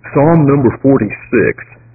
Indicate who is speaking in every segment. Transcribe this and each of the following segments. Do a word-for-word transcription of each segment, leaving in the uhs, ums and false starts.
Speaker 1: Psalm number forty-six.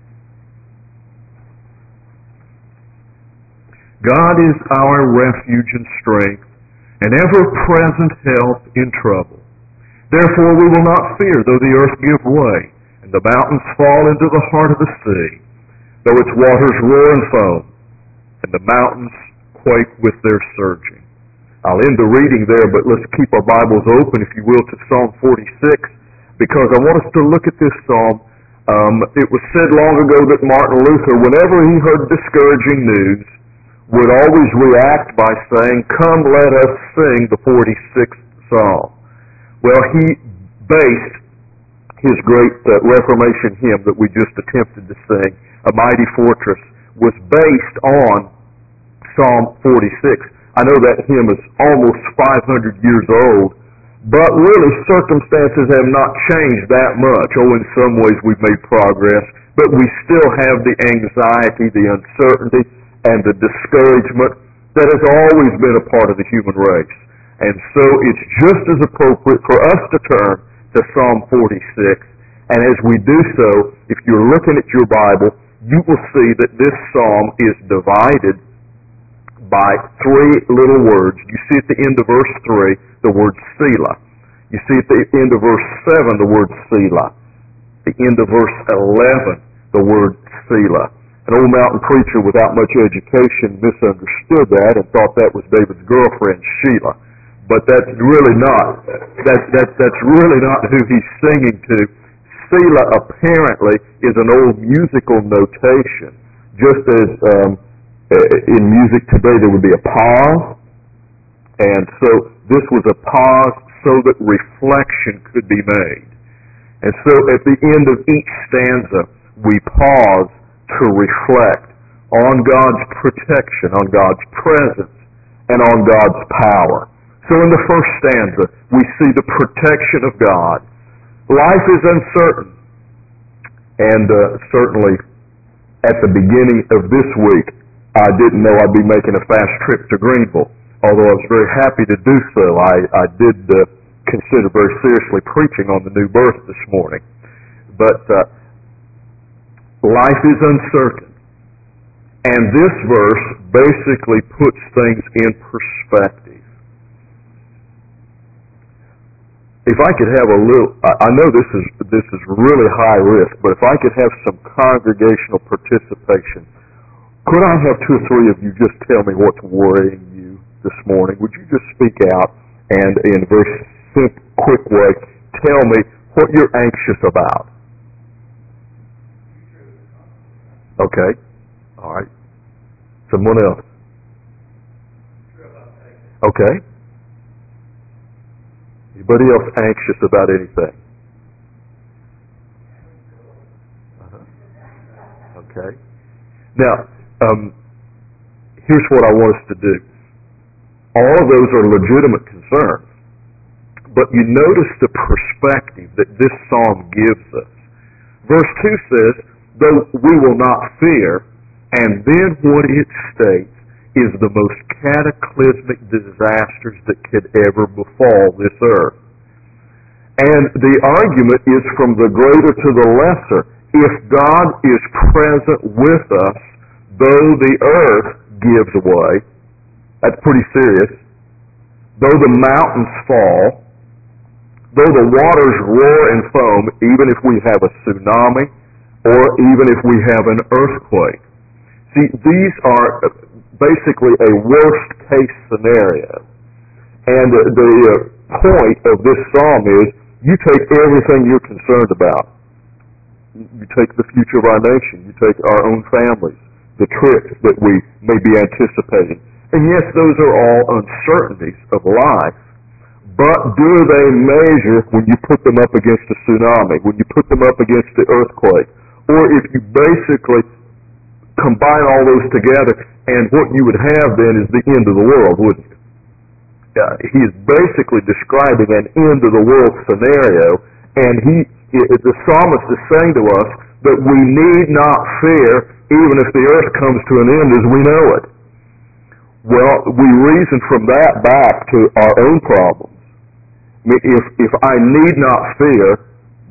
Speaker 1: God is our refuge and strength, an ever-present help in trouble. Therefore we will not fear, though the earth give way, and the mountains fall into the heart of the sea, though its waters roar and foam, and the mountains quake with their surging. I'll end the reading there, but let's keep our Bibles open, if you will, to Psalm forty-six, because I want us to look at this psalm. Um, it was said long ago that Martin Luther, whenever he heard discouraging news, would always react by saying, "Come, let us sing the forty-sixth Psalm." Well, he based his great uh, Reformation hymn that we just attempted to sing, "A Mighty Fortress," was based on Psalm forty-six. I know that hymn is almost five hundred years old, but really circumstances have not changed that much. Oh, in some ways we've made progress, but we still have the anxiety, the uncertainty, and the discouragement that has always been a part of the human race. And so it's just as appropriate for us to turn to Psalm forty-six. And as we do so, if you're looking at your Bible, you will see that this psalm is divided by three little words. You see at the end of verse three, the word Selah. You see at the end of verse seven, the word Selah. At the end of verse eleven, the word Selah. An old mountain preacher without much education misunderstood that and thought that was David's girlfriend, Sheila. But that's really not. That, that, that's really not who he's singing to. Selah apparently is an old musical notation. Just as um, in music today there would be a pause, and so this was a pause so that reflection could be made. And so at the end of each stanza we pause to reflect on God's protection, on God's presence, and on God's power. So in the first stanza we see the protection of God. Life is uncertain, and uh, certainly at the beginning of this week I didn't know I'd be making a fast trip to Greenville, although I was very happy to do so. I, I did uh, consider very seriously preaching on the new birth this morning. But uh, life is uncertain. And this verse basically puts things in perspective. If I could have a little, I know this is this is really high risk, but if I could have some congregational participation, could I have two or three of you just tell me what's worrying you this morning? Would you just speak out and in a very simple, quick way tell me what you're anxious about? Okay. All right. Someone else? Okay. Anybody else anxious about anything? Uh-huh. Okay. Now, um, here's what I want us to do. All of those are legitimate concerns, but you notice the perspective that this psalm gives us. Verse two says, "Though we will not fear," and then what it states is the most cataclysmic disasters that could ever befall this earth. And the argument is from the greater to the lesser. If God is present with us, though the earth gives way, that's pretty serious, though the mountains fall, though the waters roar and foam, even if we have a tsunami, or even if we have an earthquake. See, these are basically a worst case scenario. And the, the uh, point of this psalm is, you take everything you're concerned about. You take the future of our nation. You take our own families, the trips that we may be anticipating. And yes, those are all uncertainties of life. But do they measure when you put them up against a tsunami, when you put them up against the earthquake? Or if you basically combine all those together, and what you would have then is the end of the world, wouldn't you? Uh, he is basically describing an end of the world scenario, and he, the psalmist is saying to us that we need not fear even if the earth comes to an end as we know it. Well, we reason from that back to our own problems. If, if I need not fear,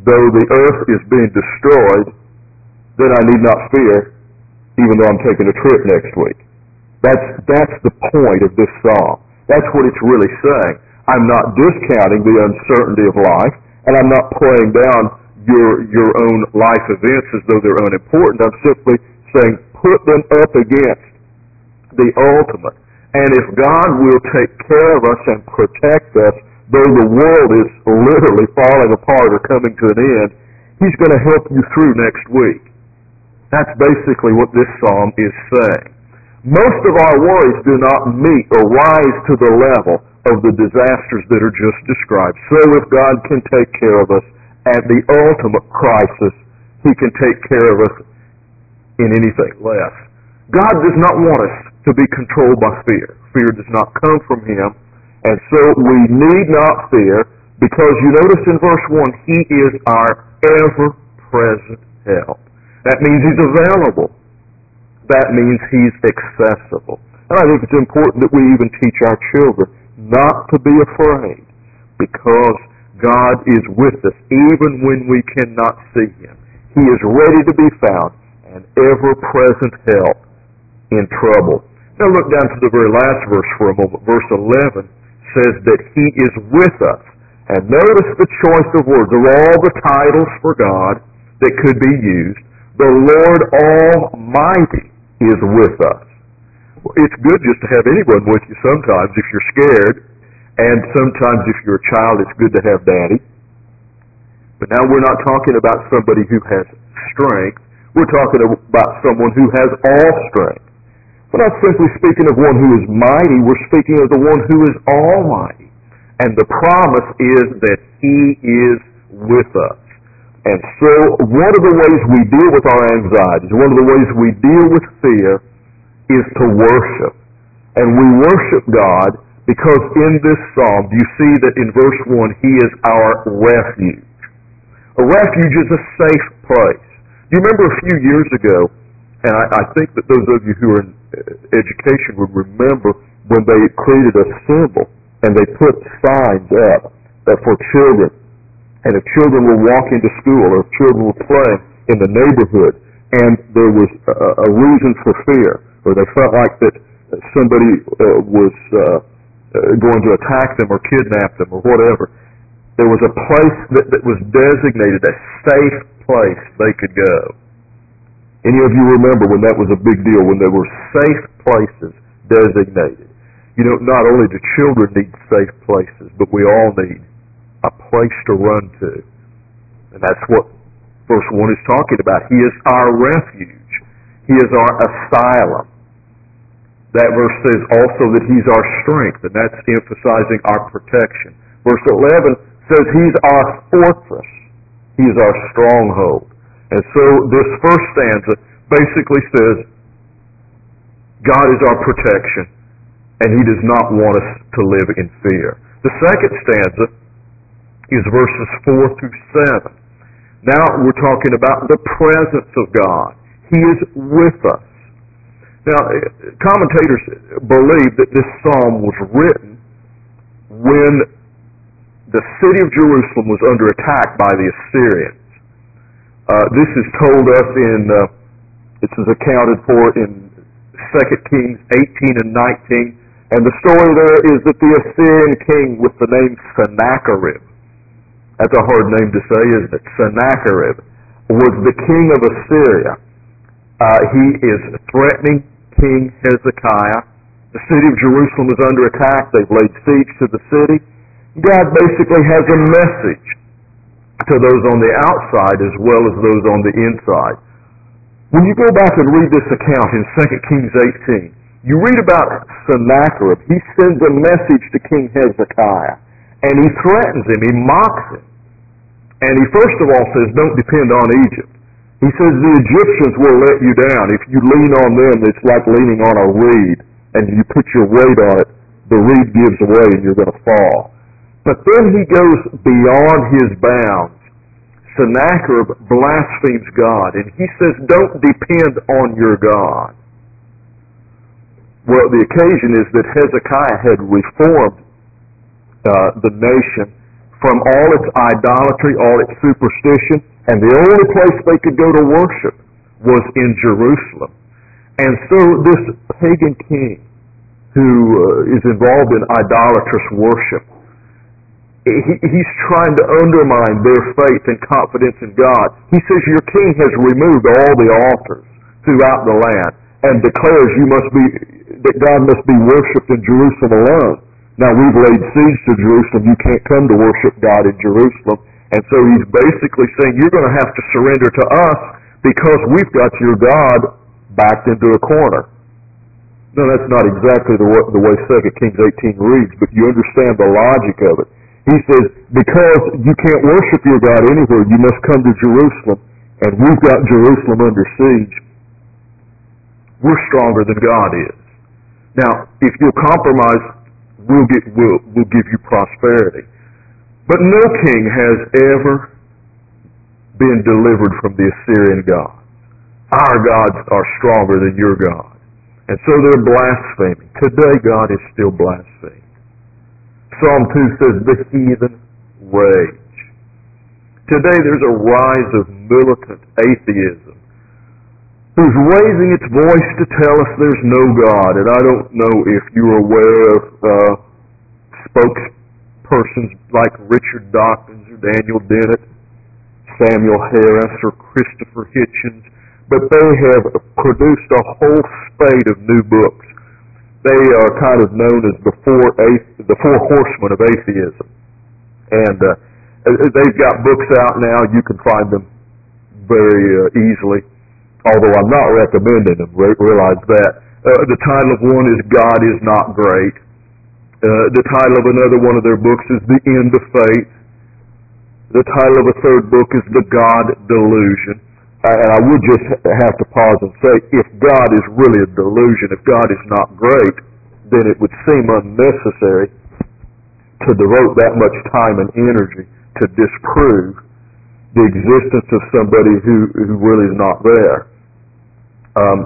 Speaker 1: though the earth is being destroyed, then I need not fear, even though I'm taking a trip next week. That's, that's the point of this psalm. That's what it's really saying. I'm not discounting the uncertainty of life, and I'm not playing down your, your own life events as though they're unimportant. I'm simply saying put them up against the ultimate. And if God will take care of us and protect us, though the world is literally falling apart or coming to an end, He's going to help you through next week. That's basically what this psalm is saying. Most of our worries do not meet or rise to the level of the disasters that are just described. So if God can take care of us at the ultimate crisis, He can take care of us in anything less. God does not want us to be controlled by fear. Fear does not come from Him, and so we need not fear, because you notice in verse one, He is our ever-present help. That means He's available. That means He's accessible. And I think it's important that we even teach our children not to be afraid, because God is with us even when we cannot see Him. He is ready to be found, an ever-present help in trouble. Now look down to the very last verse for a moment. Verse eleven says that He is with us. And notice the choice of words. Of all the titles for God that could be used, the Lord Almighty is with us. Well, it's good just to have anyone with you sometimes if you're scared, and sometimes if you're a child it's good to have Daddy. But now we're not talking about somebody who has strength. We're talking about someone who has all strength. We're not simply speaking of one who is mighty, we're speaking of the one who is almighty. And the promise is that He is with us. And so one of the ways we deal with our anxieties, one of the ways we deal with fear, is to worship. And we worship God because in this psalm, do you see that in verse one, He is our refuge. A refuge is a safe place. Do you remember a few years ago, and I, I think that those of you who are in education would remember when they created a symbol and they put signs up for children. And if children were walking to school or if children were playing in the neighborhood and there was a, a reason for fear, or they felt like that somebody uh, was uh, going to attack them or kidnap them or whatever, there was a place that, that was designated a safe place they could go. Any of you remember when that was a big deal, when there were safe places designated? You know, not only do children need safe places, but we all need a place to run to. And that's what verse one is talking about. He is our refuge. He is our asylum. That verse says also that He's our strength, and that's emphasizing our protection. Verse eleven says He's our fortress. He is our stronghold. And so this first stanza basically says God is our protection, and He does not want us to live in fear. The second stanza is verses four through seven. Now we're talking about the presence of God. He is with us. Now, commentators believe that this psalm was written when the city of Jerusalem was under attack by the Assyrians. Uh, this is told us in, uh, this is accounted for in Second Kings eighteen and nineteen, and the story there is that the Assyrian king with the name Sennacherib, that's a hard name to say, isn't it? Sennacherib was the king of Assyria. Uh, he is threatening King Hezekiah. The city of Jerusalem is under attack. They've laid siege to the city. God basically has a message to those on the outside as well as those on the inside. When you go back and read this account in Second Kings eighteen, you read about Sennacherib. He sends a message to King Hezekiah, and he threatens him, he mocks him. And he first of all says, don't depend on Egypt. He says the Egyptians will let you down. If you lean on them, it's like leaning on a reed, and you put your weight on it, the reed gives away and you're going to fall. But then he goes beyond his bounds. Sennacherib blasphemes God, and he says, don't depend on your God. Well, the occasion is that Hezekiah had reformed uh, the nation from all its idolatry, all its superstition, and the only place they could go to worship was in Jerusalem. And so this pagan king who uh, is involved in idolatrous worship, he, he's trying to undermine their faith and confidence in God. He says, your king has removed all the altars throughout the land and declares you must be, that God must be worshipped in Jerusalem alone. Now, we've laid siege to Jerusalem. You can't come to worship God in Jerusalem. And so he's basically saying, you're going to have to surrender to us because we've got your God backed into a corner. No, that's not exactly the way, the way Second Kings eighteen reads, but you understand the logic of it. He says, because you can't worship your God anywhere, you must come to Jerusalem, and we've got Jerusalem under siege. We're stronger than God is. Now, if you'll compromise, we'll, get, we'll, we'll give you prosperity. But no king has ever been delivered from the Assyrian gods. Our gods are stronger than your God. And so they're blaspheming. Today God is still blaspheming. Psalm two says, the heathen rage. Today there's a rise of militant atheism who's raising its voice to tell us there's no God. And I don't know if you're aware of uh, spokespersons like Richard Dawkins or Daniel Dennett, Samuel Harris or Christopher Hitchens, but they have produced a whole spate of new books. They are kind of known as the four, athe- the four horsemen of atheism. And uh, they've got books out now. You can find them very uh, easily, although I'm not recommending them. Re- realize that. Uh, the title of one is God is Not Great. Uh, the title of another one of their books is The End of Faith. The title of a third book is The God Delusion. And I would just have to pause and say, if God is really a delusion, if God is not great, then it would seem unnecessary to devote that much time and energy to disprove the existence of somebody who, who really is not there. Um,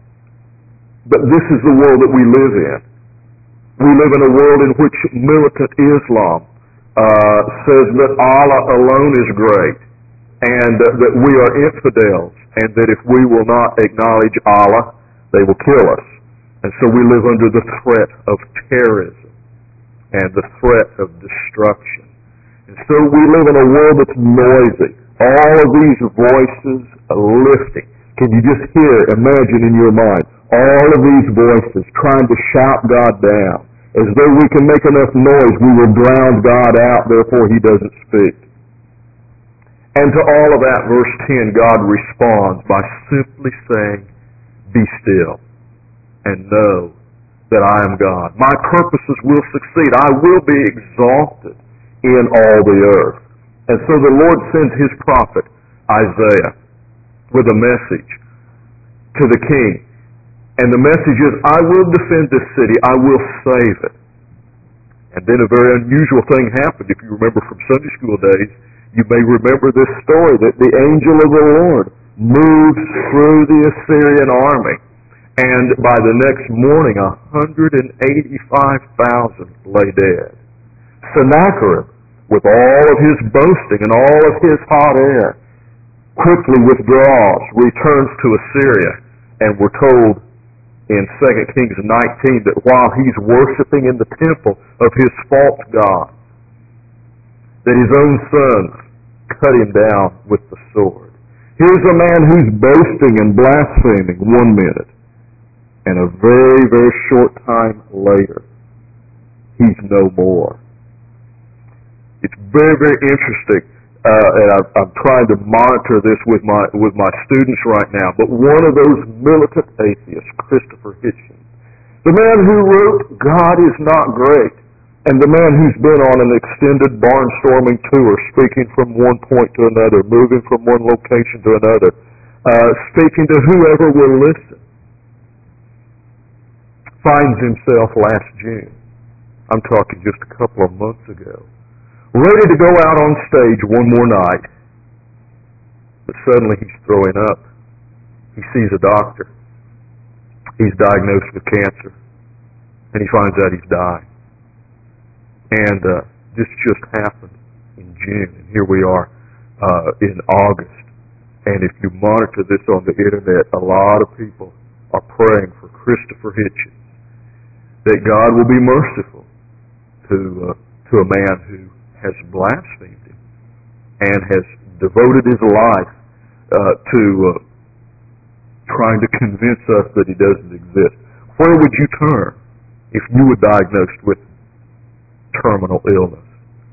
Speaker 1: but this is the world that we live in. We live in a world in which militant Islam uh, says that Allah alone is great, and uh, that we are infidels, and that if we will not acknowledge Allah, they will kill us. And so we live under the threat of terrorism and the threat of destruction. And so we live in a world that's noisy. All of these voices are lifting. Can you just hear, imagine in your mind, all of these voices trying to shout God down. As though we can make enough noise, we will drown God out, therefore He doesn't speak. And to all of that, verse ten, God responds by simply saying, be still and know that I am God. My purposes will succeed. I will be exalted in all the earth. And so the Lord sends His prophet, Isaiah, with a message to the king. And the message is, I will defend this city. I will save it. And then a very unusual thing happened. If you remember from Sunday school days, you may remember this story that the angel of the Lord moves through the Assyrian army. And by the next morning, one hundred eighty-five thousand lay dead. Sennacherib, with all of his boasting and all of his hot air, quickly withdraws, returns to Assyria, and we're told in Second Kings nineteen that while he's worshiping in the temple of his false god, that his own sons cut him down with the sword. Here's a man who's boasting and blaspheming one minute, and a very, very short time later, he's no more. It's very, very interesting, uh, and I, I'm trying to monitor this with my with my students right now. But one of those militant atheists, Christopher Hitchens, the man who wrote "God is Not Great," and the man who's been on an extended barnstorming tour, speaking from one point to another, moving from one location to another, uh, speaking to whoever will listen, finds himself last June, I'm talking just a couple of months ago, ready to go out on stage one more night. But suddenly he's throwing up. He sees a doctor. He's diagnosed with cancer. And he finds out he's dying. And uh, this just happened in June, and here we are uh, in August. And if you monitor this on the internet, a lot of people are praying for Christopher Hitchens, that God will be merciful to uh, to a man who has blasphemed him and has devoted his life uh, to uh, trying to convince us that he doesn't exist. Where would you turn if you were diagnosed with terminal illness?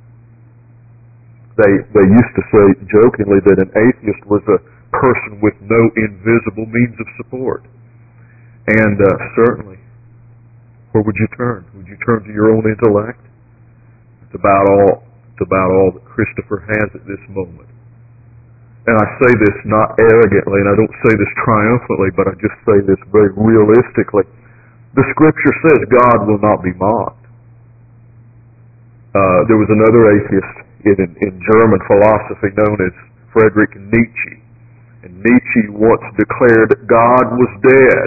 Speaker 1: They they used to say jokingly that an atheist was a person with no invisible means of support. And uh, certainly, where would you turn? Would you turn to your own intellect? It's about all it's about all that Christopher has at this moment. And I say this not arrogantly, and I don't say this triumphantly, but I just say this very realistically. The Scripture says God will not be mocked. Uh, there was another atheist in, in German philosophy known as Friedrich Nietzsche. And Nietzsche once declared that God was dead.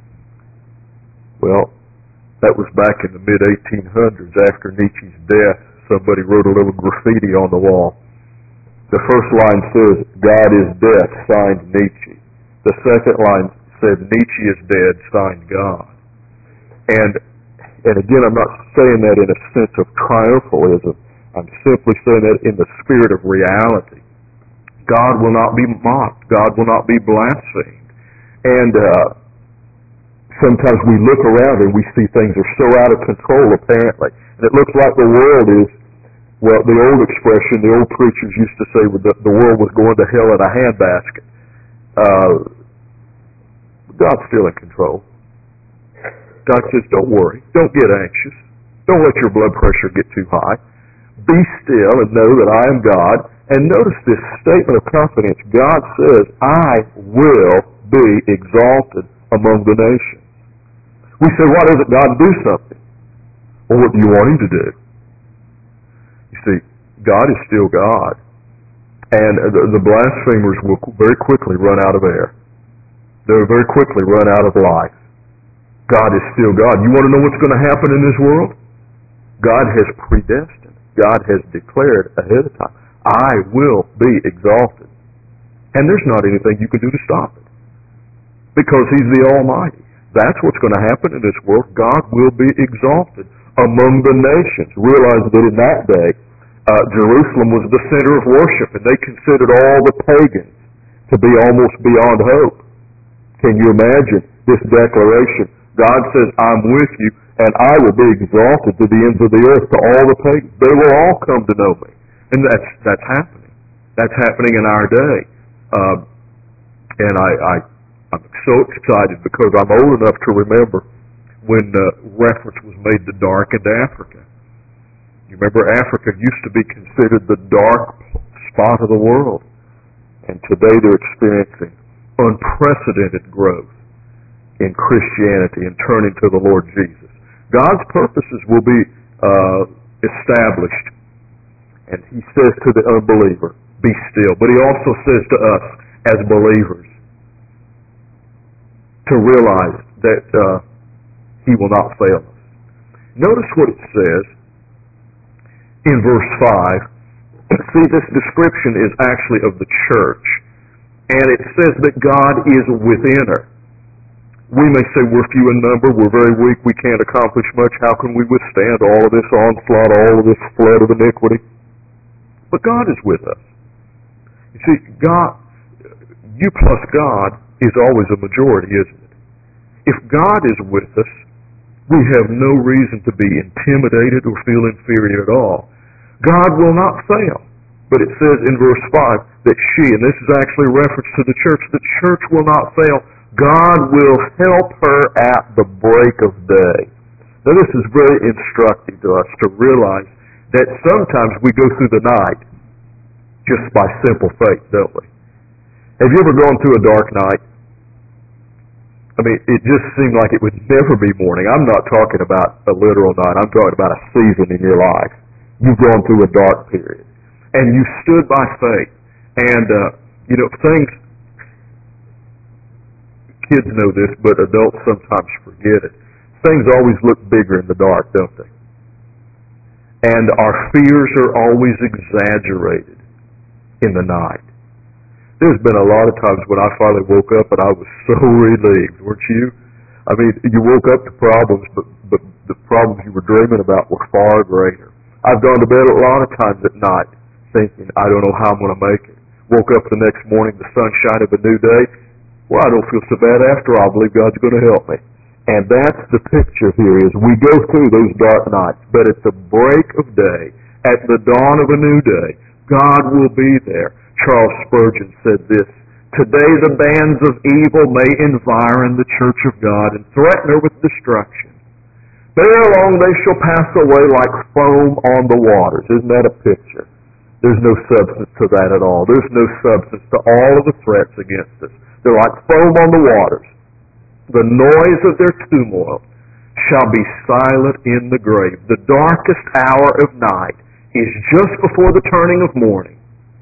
Speaker 1: Well, that was back in the mid eighteen hundreds. After Nietzsche's death, somebody wrote a little graffiti on the wall. The first line says, God is dead, signed Nietzsche. The second line said, Nietzsche is dead, signed God. And and again, I'm not saying that in a sense of triumphalism. I'm simply saying that in the spirit of reality. God will not be mocked. God will not be blasphemed. And uh, sometimes we look around and we see things are so out of control, apparently. And it looks like the world is, well, the old expression, the old preachers used to say that the world was going to hell in a handbasket. Uh, God's still in control. God says, don't worry. Don't get anxious. Don't let your blood pressure get too high. Be still and know that I am God. And notice this statement of confidence. God says, I will be exalted among the nations. We say, why doesn't God do something? Well, what do you want him to do? You see, God is still God. And the, the blasphemers will very quickly run out of air. They'll very quickly run out of life. God is still God. You want to know what's going to happen in this world? God has predestined. God has declared ahead of time, I will be exalted. And there's not anything you can do to stop it. Because he's the Almighty. That's what's going to happen in this world. God will be exalted among the nations. Realize that in that day, uh, Jerusalem was the center of worship, and they considered all the pagans to be almost beyond hope. Can you imagine this declaration? God says, I'm with you, and I will be exalted to the ends of the earth, to all the pagans. They will all come to know me. And that's that's happening. That's happening in our day. Uh, and I, I, I'm so excited because I'm old enough to remember when uh, reference was made to darkened Africa. You remember Africa used to be considered the dark spot of the world. And today they're experiencing unprecedented growth in Christianity and turning to the Lord Jesus. God's purposes will be uh, established. And he says to the unbeliever, be still. But he also says to us as believers to realize that uh, he will not fail us. Notice what it says in verse five. See, this description is actually of the church. And it says that God is within her. We may say we're few in number, we're very weak, we can't accomplish much. How can we withstand all of this onslaught, all of this flood of iniquity? But God is with us. You see, God, you plus God is always a majority, isn't it? If God is with us, we have no reason to be intimidated or feel inferior at all. God will not fail. But it says in verse five that she, and this is actually a reference to the church, the church will not fail. God will help her at the break of day. Now this is very instructive to us to realize that sometimes we go through the night just by simple faith, don't we? Have you ever gone through a dark night? I mean, it just seemed like it would never be morning. I'm not talking about a literal night. I'm talking about a season in your life. You've gone through a dark period. And you stood by faith. And, uh, you know, things, kids know this, but adults sometimes forget it. Things always look bigger in the dark, don't they? and our fears are always exaggerated in the night. There's been a lot of times when I finally woke up and I was so relieved, weren't you? I mean, you woke up to problems, but, but the problems you were dreaming about were far greater. I've gone to bed a lot of times at night thinking, I don't know how I'm going to make it. Woke up the next morning, the sunshine of a new day. Well, I don't feel so bad after all. I believe God's going to help me. And that's the picture here, is we go through those dark nights, but at the break of day, at the dawn of a new day, God will be there. Charles Spurgeon said this, "Today the bands of evil may environ the church of God and threaten her with destruction. But ere long they shall pass away like foam on the waters." Isn't that a picture? There's no substance to that at all. There's no substance to all of the threats against us. They're like foam on the waters. The noise of their tumult shall be silent in the grave. The darkest hour of night is just before the turning of morning.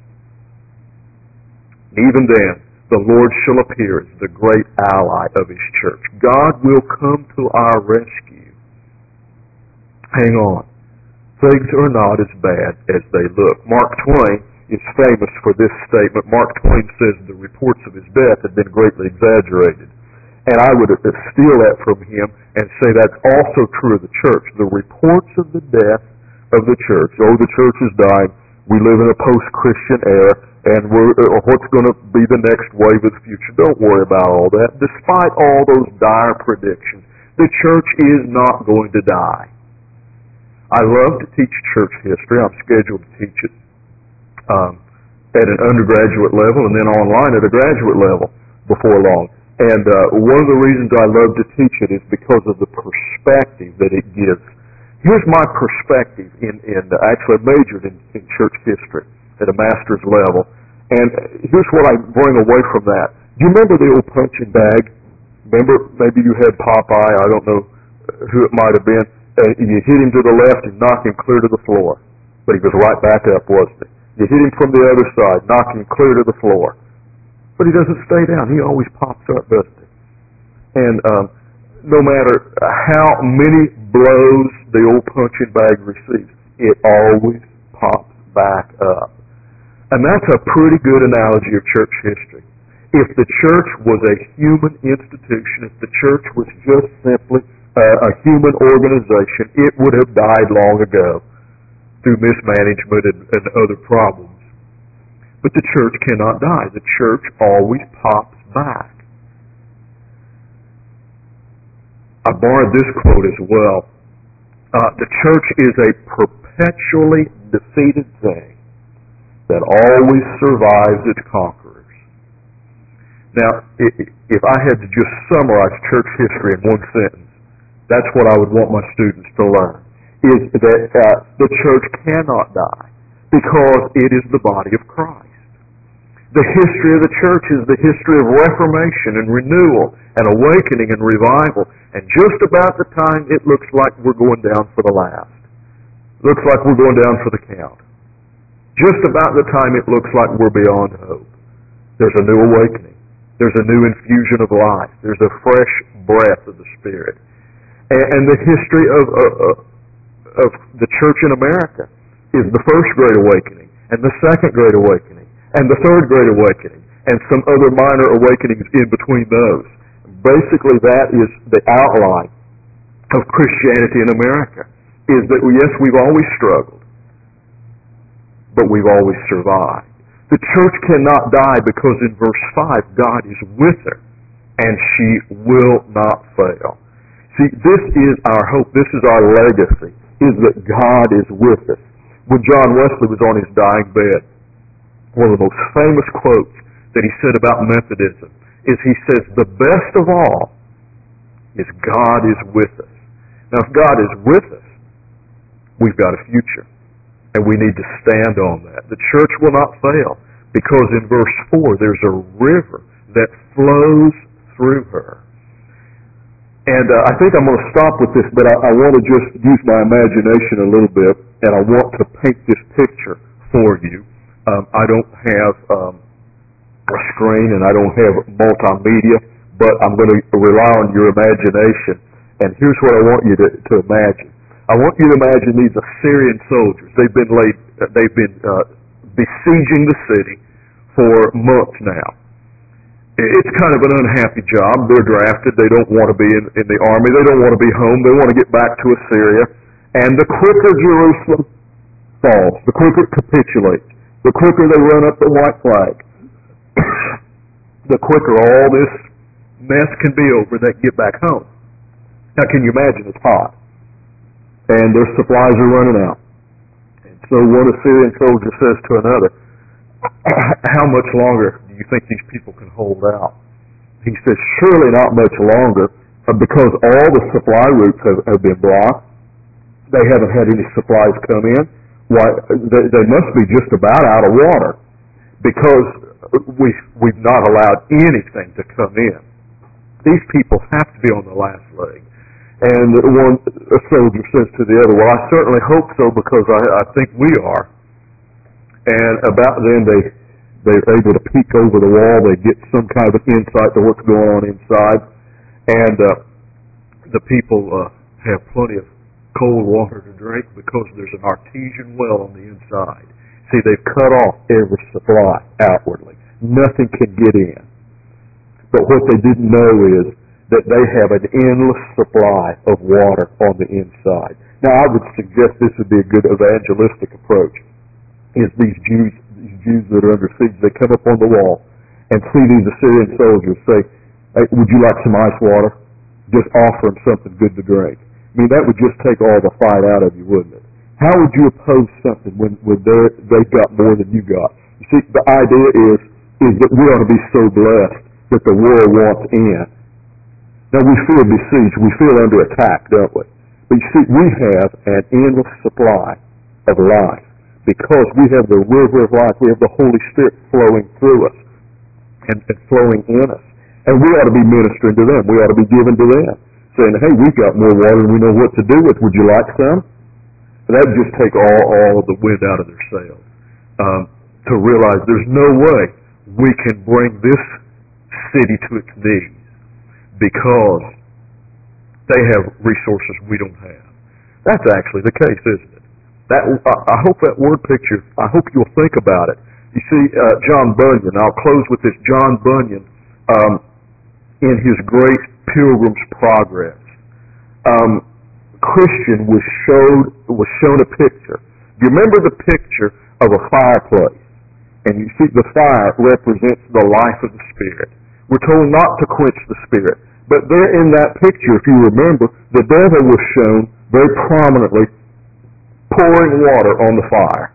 Speaker 1: Even then, the Lord shall appear as the great ally of His church. God will come to our rescue. Hang on. Things are not as bad as they look. Mark Twain is famous for this statement. Mark Twain says the reports of his death had been greatly exaggerated. And I would steal that from him and say that's also true of the church. The reports of the death of the church, oh, the church is dying, we live in a post-Christian era, and we're, uh, what's going to be the next wave of the future? Don't worry about all that. Despite all those dire predictions, the church is not going to die. I love to teach church history. I'm scheduled to teach it um, at an undergraduate level and then online at a graduate level before long. And uh, one of the reasons I love to teach it is because of the perspective that it gives. Here's my perspective in, in uh, actually I majored in, in church history at a master's level. And here's what I bring away from that. Do you remember the old punching bag? Remember, maybe you had Popeye, I don't know who it might have been. Uh, you hit him to the left and knock him clear to the floor. But he was right back up, wasn't he? You hit him from the other side, knock him clear to the floor. But he doesn't stay down. He always pops up, doesn't he? And um, no matter how many blows the old punching bag receives, it always pops back up. And that's a pretty good analogy of church history. If the church was a human institution, if the church was just simply uh, a human organization, it would have died long ago through mismanagement and, and other problems. But the church cannot die. The church always pops back. I borrowed this quote as well. Uh, the church is a perpetually defeated thing that always survives its conquerors. Now, if I had to just summarize church history in one sentence, that's what I would want my students to learn, is that uh, the church cannot die because it is the body of Christ. The history of the church is the history of reformation and renewal and awakening and revival. And just about the time it looks like we're going down for the last. Looks like we're going down for the count. Just about the time it looks like we're beyond hope. There's a new awakening. There's a new infusion of life. There's a fresh breath of the Spirit. And, and the history of, of, of the church in America is the first Great Awakening and the second Great Awakening and the third Great Awakening, and some other minor awakenings in between those. Basically, that is the outline of Christianity in America, is that, yes, we've always struggled, but we've always survived. The church cannot die because in verse five, God is with her, and she will not fail. See, this is our hope, this is our legacy, is that God is with us. When John Wesley was on his dying bed, one of the most famous quotes that he said about Methodism is he says, the best of all is God is with us. Now, if God is with us, we've got a future, and we need to stand on that. The church will not fail because in verse four, there's a river that flows through her. And uh, I think I'm going to stop with this, but I, I want to just use my imagination a little bit, and I want to paint this picture for you. Um, I don't have um, a screen and I don't have multimedia, but I'm going to rely on your imagination. And here's what I want you to, to imagine. I want you to imagine these Assyrian soldiers. They've been laid, uh, they've been uh, besieging the city for months now. It's kind of an unhappy job. They're drafted. They don't want to be in, in the army. They don't want to be home. They want to get back to Assyria. And the quicker Jerusalem falls, the quicker it capitulates, the quicker they run up the white flag, the quicker all this mess can be over, they get back home. Now, can you imagine? It's hot. And their supplies are running out. And so one Assyrian soldier says to another, how much longer do you think these people can hold out? He says, surely not much longer, because all the supply routes have, have been blocked. They haven't had any supplies come in. Why, they, they must be just about out of water, because we, we've not allowed anything to come in. These people have to be on the last leg. And one a soldier says to the other, well, I certainly hope so, because I, I think we are. And about then they, they're able to peek over the wall. They get some kind of an insight to what's going on inside. And uh, the people uh, have plenty of cold water to drink because there's an artesian well on the inside. See, they've cut off every supply outwardly. Nothing can get in. But what they didn't know is that they have an endless supply of water on the inside. Now, I would suggest this would be a good evangelistic approach, is these Jews, these Jews that are under siege, they come up on the wall and see these Assyrian soldiers say, hey, would you like some ice water? Just offer them something good to drink. I mean, that would just take all the fight out of you, wouldn't it? How would you oppose something when, when they've got more than you got? You see, the idea is, is that we ought to be so blessed that the world wants in. Now, we feel besieged. We feel under attack, don't we? But you see, we have an endless supply of life because we have the river of life. We have the Holy Spirit flowing through us and, and flowing in us. And we ought to be ministering to them. We ought to be giving to them, saying, hey, we've got more water than we know what to do with. Would you like some? And that would just take all, all of the wind out of their sails. Um, to realize there's no way we can bring this city to its knees, because they have resources we don't have. That's actually the case, isn't it? That I hope that word picture, I hope you'll think about it. You see, uh, John Bunyan, I'll close with this. John Bunyan, um, in his great Pilgrim's Progress, um, Christian was showed was shown a picture. Do you remember the picture of a fireplace? And you see the fire represents the life of the Spirit. We're told not to quench the Spirit. But there in that picture, if you remember, the devil was shown very prominently pouring water on the fire.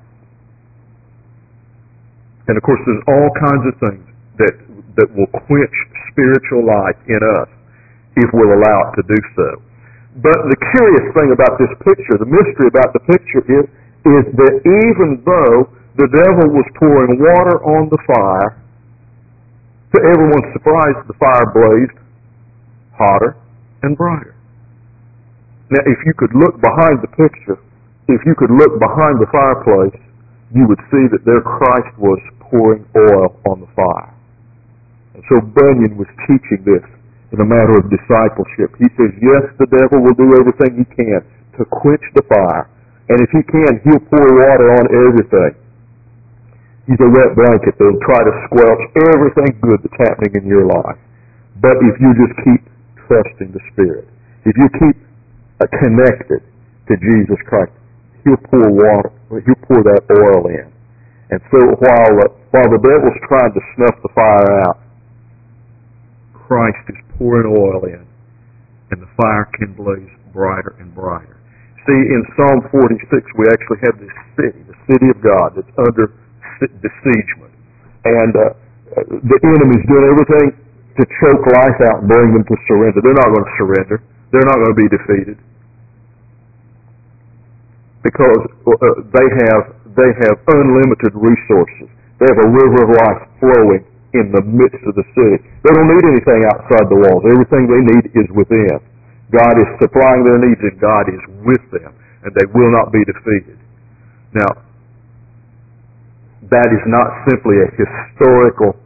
Speaker 1: And of course, there's all kinds of things that that will quench spiritual life in us if we'll allow it to do so. But the curious thing about this picture, the mystery about the picture is, is that even though the devil was pouring water on the fire, to everyone's surprise, the fire blazed hotter and brighter. Now, if you could look behind the picture, if you could look behind the fireplace, you would see that there Christ was pouring oil on the fire. And so Bunyan was teaching this in a matter of discipleship. He says, yes, the devil will do everything he can to quench the fire. And if he can, he'll pour water on everything. He's a wet blanket that'll try to squelch everything good that's happening in your life. But if you just keep trusting the Spirit, if you keep uh, connected to Jesus Christ, he'll pour water, he'll pour that oil in. And so while, uh, while the devil's trying to snuff the fire out, Christ is pouring oil in, and the fire can blaze brighter and brighter. See, in Psalm forty-six, we actually have this city, the city of God, that's under besiegement. And uh, the enemy's doing everything to choke life out and bring them to surrender. They're not going to surrender. They're not going to be defeated. Because uh, they have they have unlimited resources. They have a river of life flowing in the midst of the city. They don't need anything outside the walls. Everything they need is within. God is supplying their needs, and God is with them, and they will not be defeated. Now, that is not simply a historical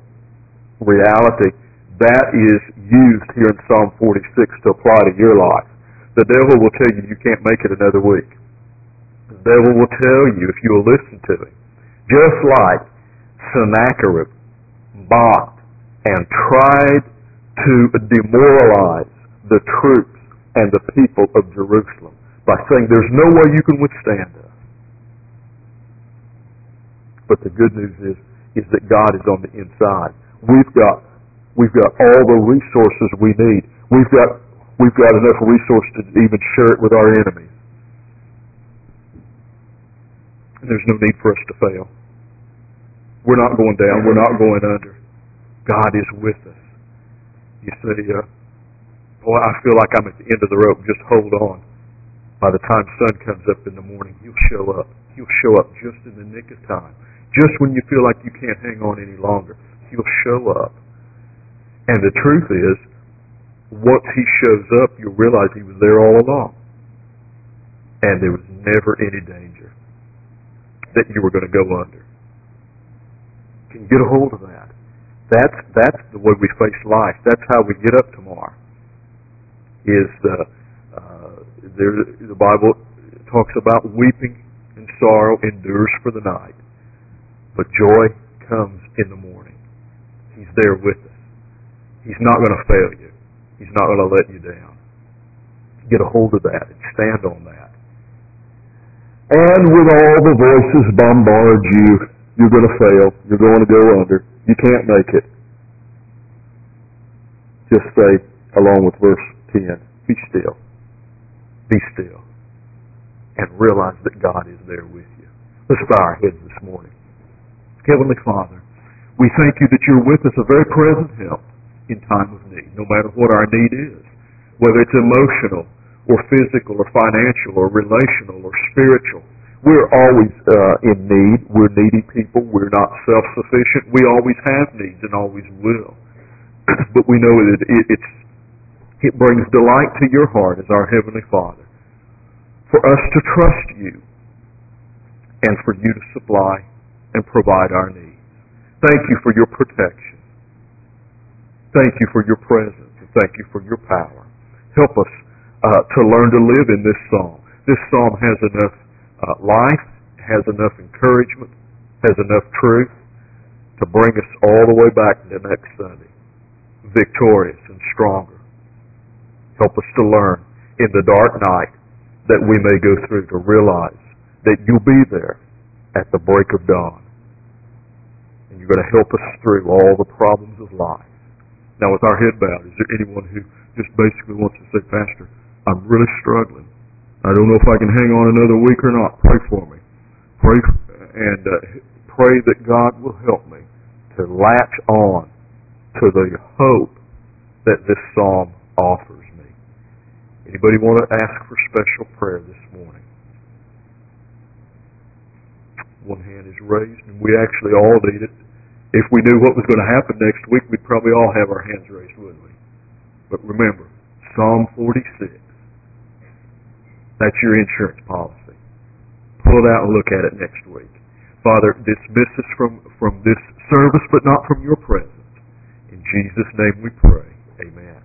Speaker 1: reality. That is used here in Psalm forty-six to apply to your life. The devil will tell you you can't make it another week. The devil will tell you, if you will listen to him, just like Sennacherib mocked and tried to demoralize the troops and the people of Jerusalem by saying there's no way you can withstand us. But the good news is, is that God is on the inside. We've got, we've got all the resources we need. We've got, we've got enough resources to even share it with our enemies. And there's no need for us to fail. We're not going down. We're not going under. God is with us. You say, uh, boy, I feel like I'm at the end of the rope. Just hold on. By the time sun comes up in the morning, He'll show up. He'll show up just in the nick of time. Just when you feel like you can't hang on any longer, He'll show up. And the truth is, once He shows up, you'll realize He was there all along. And there was never any danger that you were going to go under. Can you get a hold of that? That's that's the way we face life. That's how we get up tomorrow. Is the uh, there the Bible talks about weeping and sorrow endures for the night, but joy comes in the morning. He's there with us. He's not going to fail you. He's not going to let you down. Get a hold of that and stand on that. And with all the voices bombard you, you're going to fail. You're going to go under. You can't make it. Just say, along with verse ten, be still. Be still. And realize that God is there with you. Let's bow our heads this morning. Heavenly Father, we thank You that You're with us, a very present help in time of need, no matter what our need is, whether it's emotional or physical or financial or relational or spiritual. We're always uh, in need. We're needy people. We're not self-sufficient. We always have needs and always will. But we know that it, it's, it brings delight to Your heart as our Heavenly Father for us to trust You and for You to supply and provide our needs. Thank You for Your protection. Thank You for Your presence. And thank You for Your power. Help us uh, to learn to live in this psalm. This psalm has enough uh, life, has enough encouragement, has enough truth to bring us all the way back to next Sunday, victorious and stronger. Help us to learn in the dark night that we may go through to realize that You'll be there at the break of dawn. And You're going to help us through all the problems of life. Now, with our head bowed, is there anyone who just basically wants to say, Pastor, I'm really struggling. I don't know if I can hang on another week or not. Pray for me. Pray and uh, pray that God will help me to latch on to the hope that this psalm offers me. Anybody want to ask for special prayer this morning? One hand is raised, and we actually all need it. If we knew what was going to happen next week, we'd probably all have our hands raised, wouldn't we? But remember, Psalm forty-six. That's your insurance policy. Pull it out and look at it next week. Father, dismiss us from, from this service, but not from Your presence. In Jesus' name we pray. Amen.